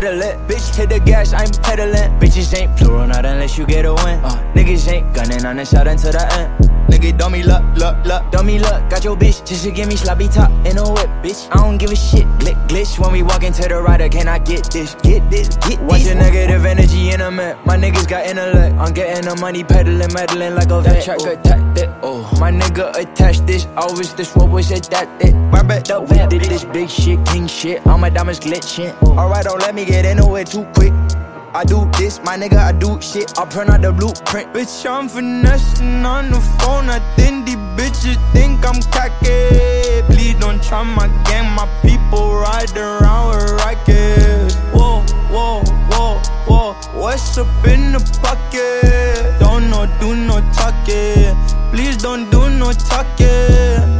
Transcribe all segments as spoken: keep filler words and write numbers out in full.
pedal it. Bitch, hit the gas, I'm pedaling. Bitches ain't plural, not unless you get a win. Uh, niggas ain't gunning on the shot until the end. Nigga, dummy luck, luck, luck. Dummy luck, got your bitch just to give me sloppy top in a whip, bitch. I don't give a shit. Glick, glitch when we walk into the rider. Can I get this? Get this, get this. Watch your negative energy in a minute. My niggas got intellect. I'm getting the money, peddling, meddling like a vet. That track attacked it. Oh, my nigga attached this. Always this, what was it that it? Robert the we did this big shit, king shit. All my diamonds glitching. Alright, don't let me get into it too quick. I do this, my nigga, I do shit. I print out the blueprint. Bitch, I'm finessing on the phone. I think these bitches think I'm cocky. Please don't try my gang. My people ride around with rockets. Whoa, whoa, whoa, whoa. What's up in the pocket? Don't no do no talking. Please don't do no talking.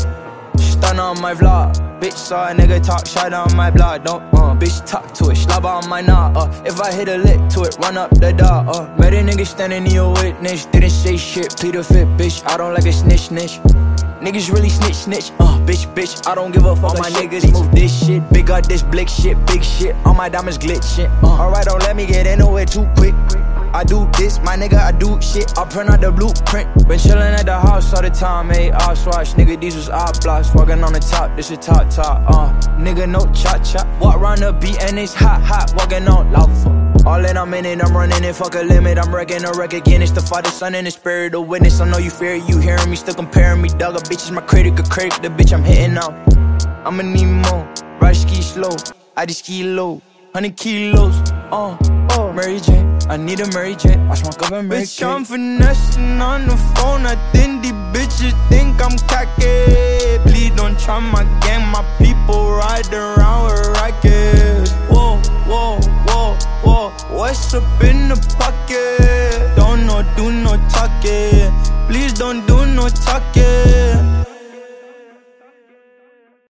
Stun on my vlog. Bitch saw a nigga talk shit on my blog. Don't, uh, bitch talk to it, slobber on my knob, uh if I hit a lick to it, run up the dog, uh Met a nigga standing near a witness, didn't say shit, plead the fifth, bitch, I don't like a snitch, snitch. Niggas really snitch, snitch, uh, bitch, bitch, I don't give a fuck. All my niggas move this shit, big got this blick shit, big shit, all my diamonds glitching, uh Alright, don't let me get into it too quick. I do this, my nigga, I do shit. I print out the blueprint. Been chillin' at the house all the time, ayy, off swatch. Nigga, these was op blocks. Walking on the top, this a top top, uh Nigga, no cha-cha. Walk round the beat and it's hot, hot. Walking on lava. All in, I'm in it, I'm running it, fuck a limit. I'm wrecking a wreck again. It's the Father, Son, and the Spirit, the witness. I know you fear it, you hearing me, still comparing me. Dog, a bitch is my critic, a critic, the bitch I'm hitting out. I'ma need more, ride ski slow. I just ski low, one hundred kilos, uh, uh Mary J. I need a Mary J. I smoke up a Mary J. Bitch, I'm finessing on the phone. I think these bitches think I'm cocky. Please don't try my gang. My people ride around with rockets. Whoa, whoa, whoa, whoa. What's up in the pocket? Don't no do no talking. Please don't do no talking.